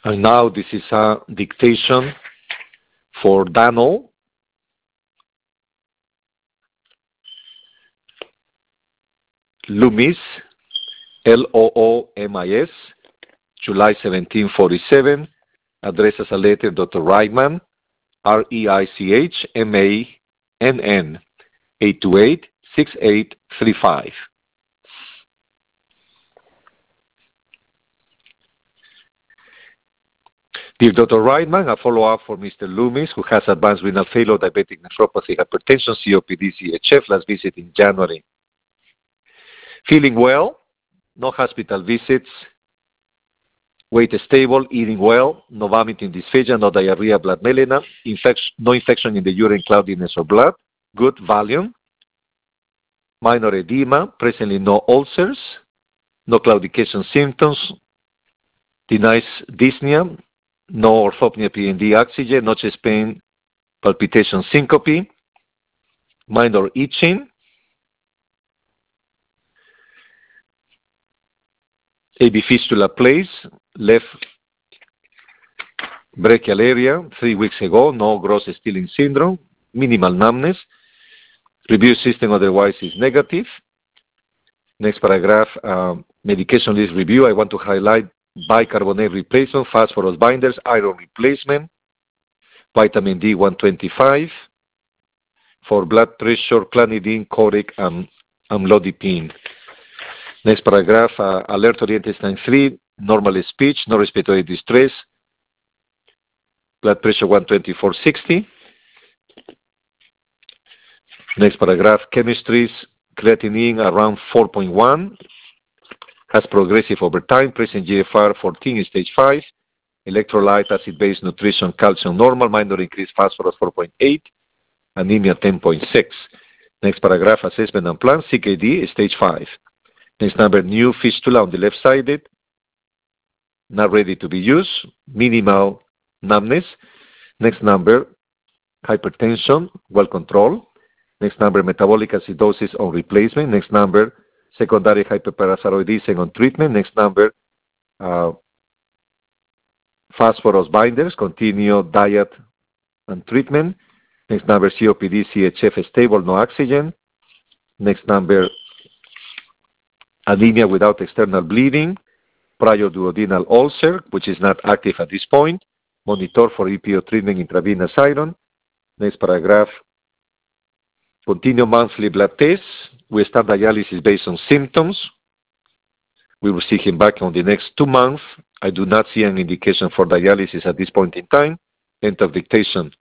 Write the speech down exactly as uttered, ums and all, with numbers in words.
And now this is a dictation for Daniel. Loomis, L O O M I S, July seventeen forty-seven, addressed as a letter Doctor Reichmann, R E I C H M A N N, eight two eight, six eight three five. Dear Doctor Reichmann, a follow-up for Mister Loomis, who has advanced renal failure, diabetic nephropathy, hypertension, C O P D, C H F, last visit in January. Feeling well, no hospital visits, weight stable, eating well, no vomiting, dysphagia, no diarrhea, blood melena, infection, no infection in the urine, cloudiness or blood, good volume, minor edema, presently no ulcers, no claudication symptoms, denies dyspnea, no orthopnea, P N D, oxygen, no chest pain, palpitation, syncope, minor itching, A V fistula place, left brachial area, three weeks ago, no gross stealing syndrome, minimal numbness, review system otherwise is negative. Next paragraph, uh, medication list review. I want to highlight bicarbonate replacement, phosphorus binders, iron replacement, vitamin D one twenty-five, for blood pressure, clonidine, Coric, and amlodipine. Next paragraph, uh, alert oriented stand three, normal speech, no respiratory distress, blood pressure one twenty-four sixty. Next paragraph, chemistries, creatinine around four point one, has progressive over time, present G F R fourteen, stage five, electrolyte, acid-based nutrition, calcium normal, minor increased phosphorus four point eight, anemia ten point six. Next paragraph, assessment and plan, C K D, stage five. Next number, new fistula on the left sided, not ready to be used, minimal numbness. Next number, hypertension, well controlled. Next number, metabolic acidosis on replacement. Next number, secondary hyperparathyroidism on treatment. Next number, uh, phosphorus binders, continue diet and treatment. Next number, C O P D, C H F stable, no oxygen. Next number, anemia without external bleeding, prior duodenal ulcer, which is not active at this point. Monitor for E P O treatment, intravenous iron. Next paragraph, continue monthly blood tests. We start dialysis based on symptoms. We will see him back on the next two months. I do not see an indication for dialysis at this point in time. End of dictation.